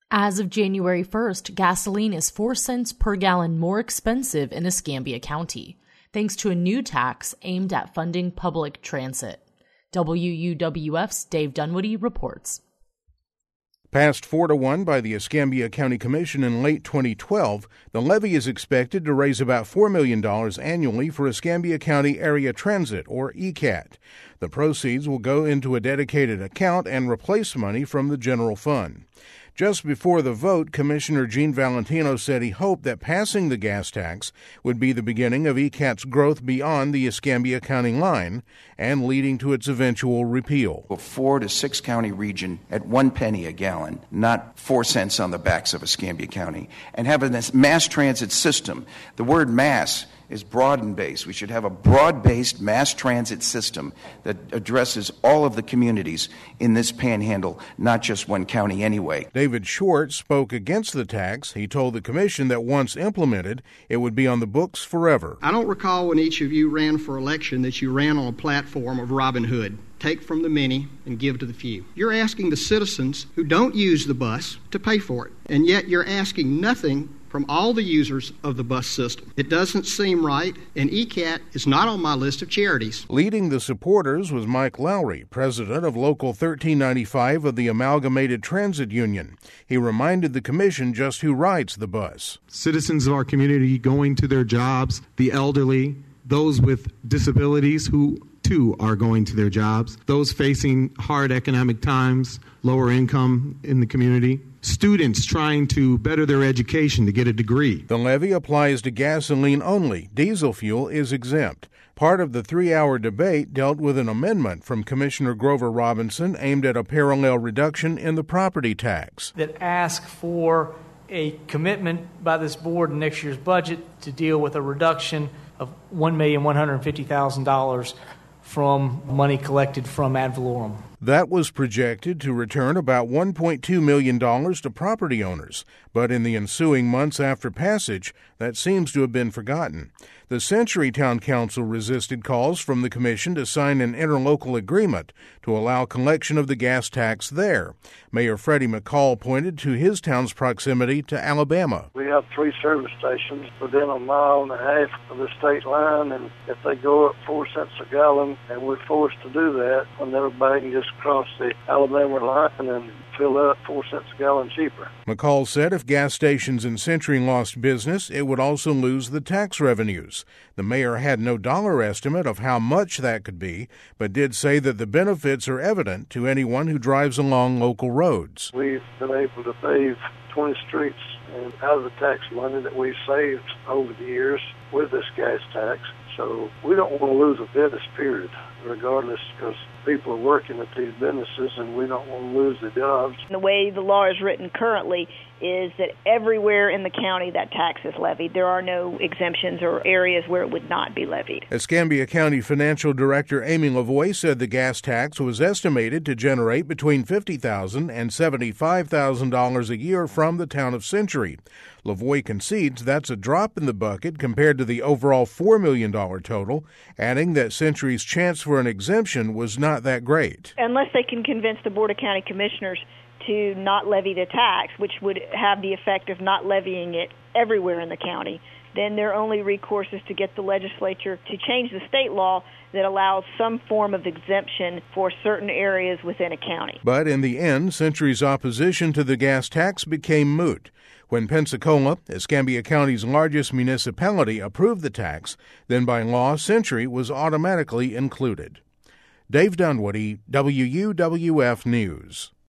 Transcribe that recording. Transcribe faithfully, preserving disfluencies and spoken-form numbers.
As of January first, gasoline is four cents per gallon more expensive in Escambia County, thanks to a new tax aimed at funding public transit. W U W F's Dave Dunwoody reports. Passed four to one by the Escambia County Commission in late twenty twelve, the levy is expected to raise about four million dollars annually for Escambia County Area Transit, or E C A T. The proceeds will go into a dedicated account and replace money from the general fund. Just before the vote, Commissioner Gene Valentino said he hoped that passing the gas tax would be the beginning of E C A T's growth beyond the Escambia County line and leading to its eventual repeal. A four to six county region at one penny a gallon, not four cents on the backs of Escambia County, and have a mass transit system. The word mass is broad and based. We should have a broad-based mass transit system that addresses all of the communities in this panhandle, not just one county anyway. David Short spoke against the tax. He told the commission that once implemented, it would be on the books forever. I don't recall when each of you ran for election that you ran on a platform of Robin Hood. Take from the many and give to the few. You're asking the citizens who don't use the bus to pay for it, and yet you're asking nothing from all the users of the bus system. It doesn't seem right, and E C A T is not on my list of charities. Leading the supporters was Mike Lowry, president of Local thirteen ninety-five of the Amalgamated Transit Union. He reminded the commission just who rides the bus. Citizens of our community going to their jobs, the elderly, those with disabilities who too are going to their jobs, those facing hard economic times, lower income in the community, students trying to better their education to get a degree. The levy applies to gasoline only. Diesel fuel is exempt. Part of the three-hour debate dealt with an amendment from Commissioner Grover Robinson aimed at a parallel reduction in the property tax. That ask for a commitment by this board in next year's budget to deal with a reduction of one million one hundred fifty thousand dollars from money collected from ad valorem. That was projected to return about one point two million dollars to property owners, but in the ensuing months after passage, that seems to have been forgotten. The Century Town Council resisted calls from the commission to sign an interlocal agreement to allow collection of the gas tax there. Mayor Freddie McCall pointed to his town's proximity to Alabama. We have three service stations within a mile and a half of the state line, and if they go up four cents a gallon, and we're forced to do that, when everybody can just cross the Alabama line and fill up four cents a gallon cheaper. McCall said if gas stations in Century lost business, it would also lose the tax revenues. The mayor had no dollar estimate of how much that could be, but did say that the benefits are evident to anyone who drives along local roads. We've been able to pave twenty streets and out of the tax money that we've saved over the years with this gas tax. So we don't want to lose a business, period, regardless, because people are working at these businesses and we don't want to lose the jobs. The way the law is written currently is that everywhere in the county that tax is levied. There are no exemptions or areas where it would not be levied. Escambia County Financial Director Amy Lavoie said the gas tax was estimated to generate between fifty thousand dollars and seventy-five thousand dollars a year from the town of Century. Lavoie concedes that's a drop in the bucket compared to the overall four million dollars total, adding that Century's chance for an exemption was not that great. Unless they can convince the Board of County Commissioners to not levy the tax, which would have the effect of not levying it everywhere in the county, then their only recourse is to get the legislature to change the state law that allows some form of exemption for certain areas within a county. But in the end, Century's opposition to the gas tax became moot. When Pensacola, Escambia County's largest municipality, approved the tax, then by law, Century was automatically included. Dave Dunwoody, W U W F News.